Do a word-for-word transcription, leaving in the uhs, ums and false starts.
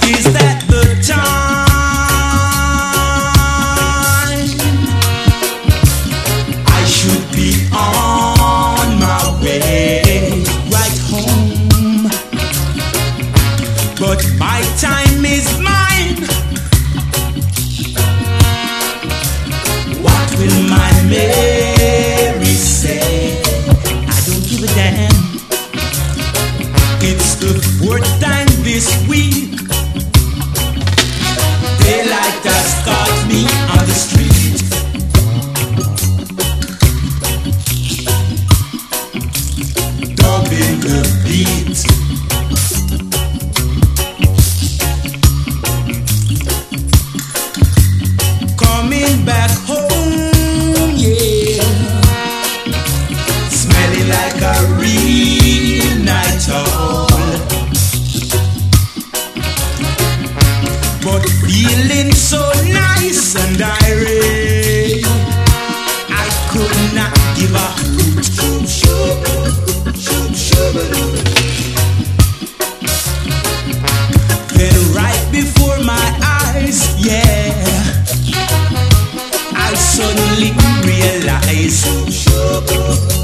Is that the time? I should be on my way right home, but my time is mine. What will my Mary say? I don't give a damn. It's the fourth time this week daylight has caught me on the street. Dumping the beat. Coming back home, yeah. Smelling like a real night owl, but feeling so nice and irate, I could not give a hoot. Shoop, shoop, shoop, shoop. Then right before my eyes, yeah, I suddenly realized, shoop, shoop.